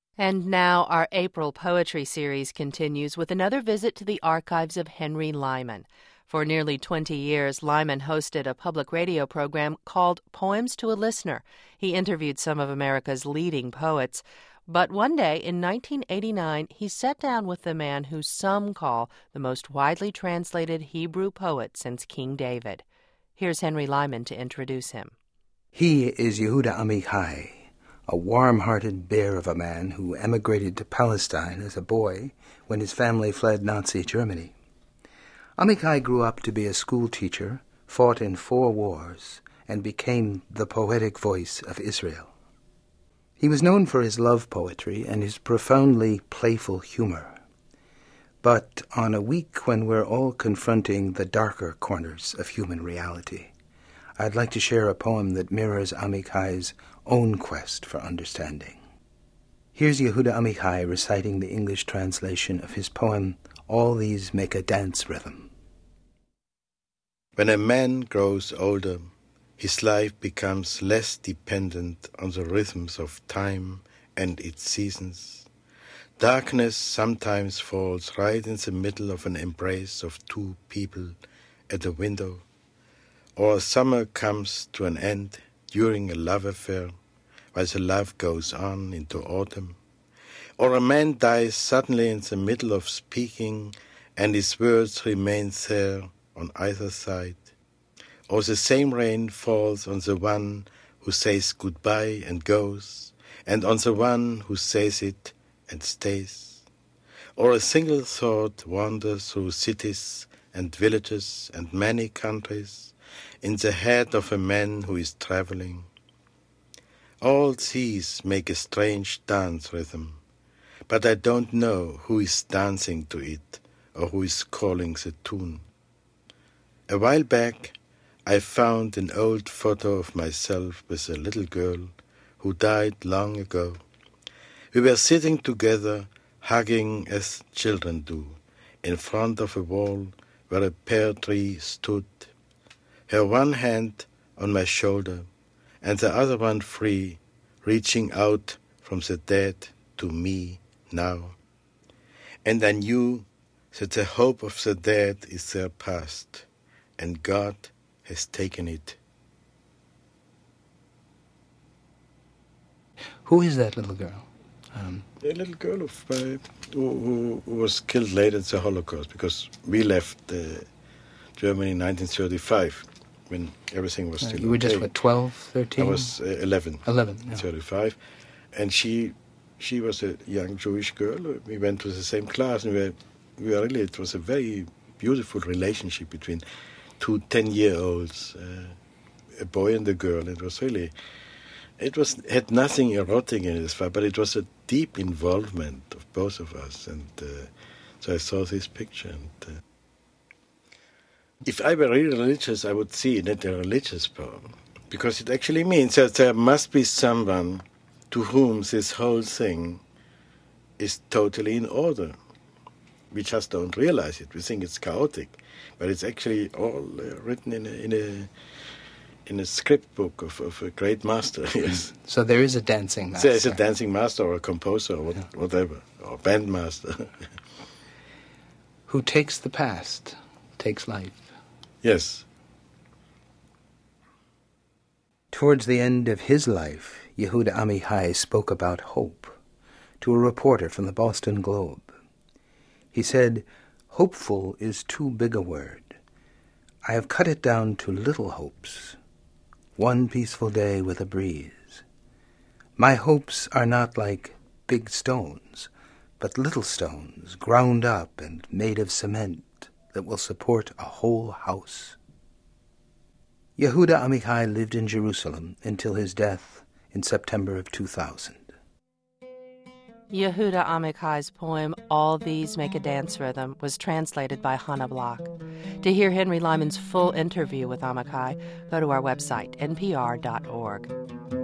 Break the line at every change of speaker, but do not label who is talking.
And now our April Poetry Series continues with another visit to the archives of Henry Lyman. For nearly 20 years, Lyman hosted a public radio program called Poems to a Listener. He interviewed some of America's leading poets. But one day in 1989, he sat down with the man who some call the most widely translated Hebrew poet since King David. Here's Henry Lyman to introduce him.
He is Yehuda Amichai, a warm-hearted bear of a man who emigrated to Palestine as a boy when his family fled Nazi Germany. Amichai grew up to be a school teacher, fought in 4 wars, and became the poetic voice of Israel. He was known for his love poetry and his profoundly playful humor. But on a week when we're all confronting the darker corners of human reality, I'd like to share a poem that mirrors Amichai's own quest for understanding. Here's Yehuda Amichai reciting the English translation of his poem, All These Make a Dance Rhythm.
When a man grows older, his life becomes less dependent on the rhythms of time and its seasons. Darkness sometimes falls right in the middle of an embrace of 2 people at a window, or summer comes to an end during a love affair, while the love goes on into autumn, or a man dies suddenly in the middle of speaking and his words remain there on either side, or the same rain falls on the one who says goodbye and goes, and on the one who says it and stays, or a single thought wanders through cities and villages and many countries in the head of a man who is traveling. All these make a strange dance rhythm, but I don't know who is dancing to it or who is calling the tune. A while back, I found an old photo of myself with a little girl who died long ago. We were sitting together, hugging as children do, in front of a wall where a pear tree stood, her one hand on my shoulder and the other one free, reaching out from the dead to me now. And I knew that the hope of the dead is their past, and God has taken it.
Who is that little girl?
A little girl who was killed late in the Holocaust, because we left Germany in 1935, when everything was still
You were
okay.
just, 12, 13?
I was 11.
11, yeah.
35. And she was a young Jewish girl. We went to the same class, and we were really, it was a very beautiful relationship between 2 10-year-olds, a boy and a girl. It was really, had nothing erotic in it, but it was a deep involvement of both of us. And so I saw this picture. And if I were really religious, I would see it a religious poem, because it actually means that there must be someone to whom this whole thing is totally in order. We just don't realize it. We think it's chaotic, but it's actually all written in a script book of a great master. Yes.
So there is a dancing master.
There is a dancing master or a composer or whatever, or bandmaster.
Who takes the past, takes life.
Yes.
Towards the end of his life, Yehuda Amichai spoke about hope to a reporter from the Boston Globe. He said, "Hopeful is too big a word. I have cut it down to little hopes. One peaceful day with a breeze. My hopes are not like big stones, but little stones ground up and made of cement that will support a whole house." Yehuda Amichai lived in Jerusalem until his death in September of 2000.
Yehuda Amichai's poem, All These Make a Dance Rhythm, was translated by Hannah Block. To hear Henry Lyman's full interview with Amichai, go to our website, npr.org.